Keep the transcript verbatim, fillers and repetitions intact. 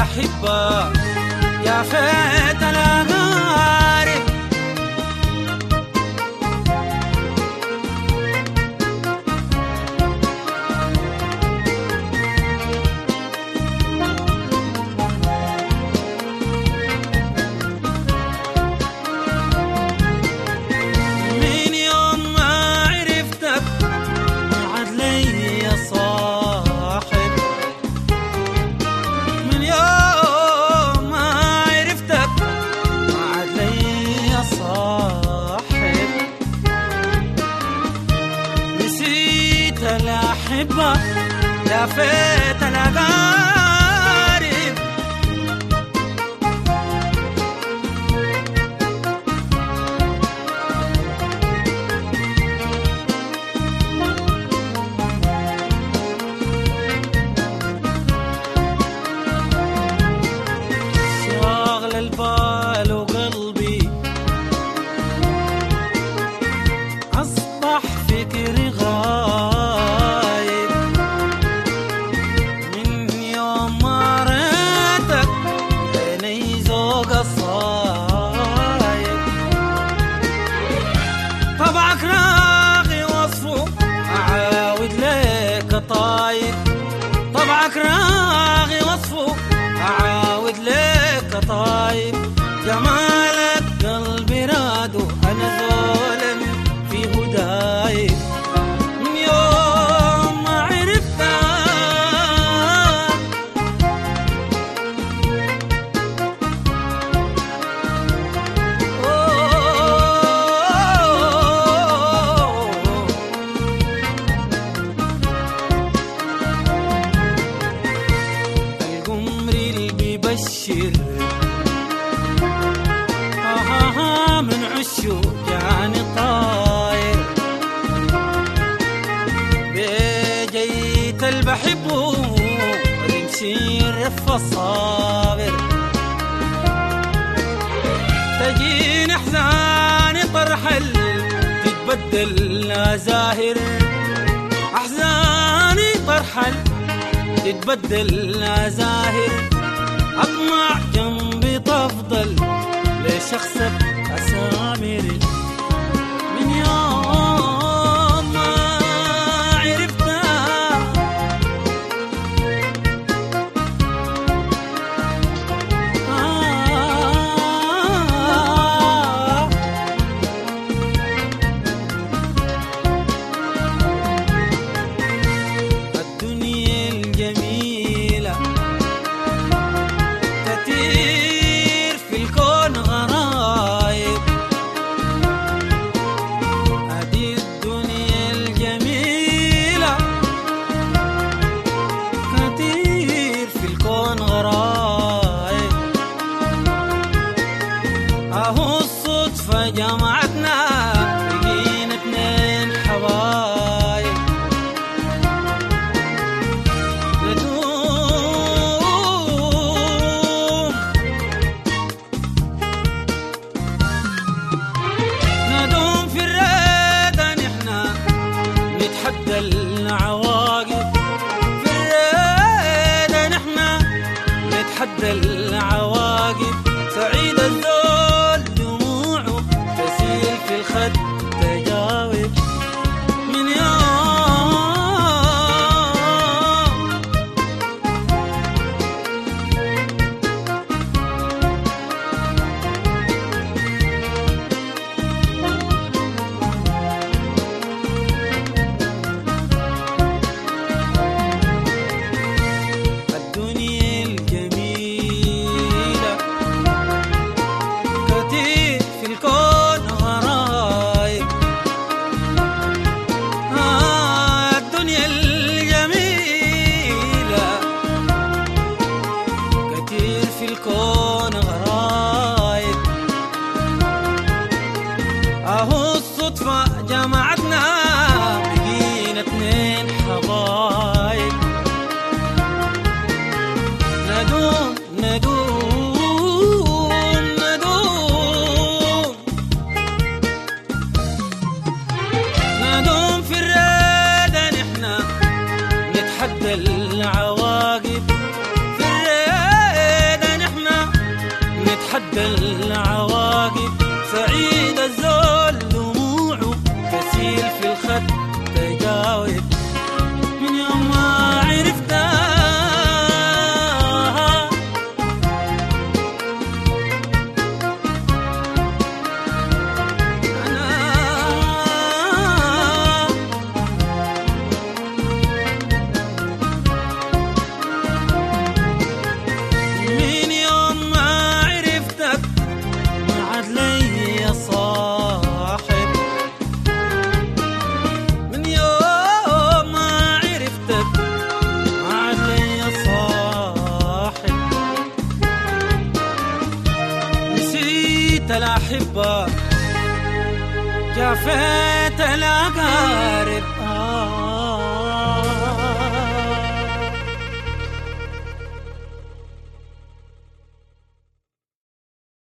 الأحبة يا فات الأقارب. من يوم ما عرفتك ما عاد لي صاحب، من يوم ما عرفتك ما عاد لي صاحب. نسيت الأحبة لفيت الأقارب. شاغل البال وقلبي أصبح فكري غايب. من يوم ما ريتك عيني ذوق الصايب. طبعك راغي وصفه أعاود لك طايب. طبعك راغي وصفه أعاود لك طايب. جمالك قلبي رادو أنا ظالم في هداي. من يوم ما عرفتك القمر اللي بيبشر آه من عشو جاني طاير. بجيت اللي بحبه رمشي رف الصابر. تجيني احزاني طرحل تتبدل زاهر. احزاني طرحل تتبدل زاهر. اطمع جنبي تفضل لشخصك أسامر. من يوم ما عرفتك آه الدنيا الجميلة كتير في الكون غرايب. هذه الدنيا الجميلة كتير في الكون غرايب. اهو الصدفة جمعتنا بقينا اتنين حبايب. ندوم في الريدة نحنا نتحدى العواقب. في الريدة نحنا نتحدى العواقب. سعيد الزول دموعه تسيل في الخد تجاوب. من يوم الدنيا الجميلة كتير في الكون غرايب. آه الدنيا الجميلة كتير في الكون غرايب. اهو الصدفة جمعتنا بقينا اتنين حبايب. ندوم ندوم ندوم ندوم في الريدة نحنا نتحدى العواقب. في الريدة العواقب سعيد الزول دموعه تسيل في الخد تجاوب من يوم ما عرفتها الأحبة جافيت الأقارب آه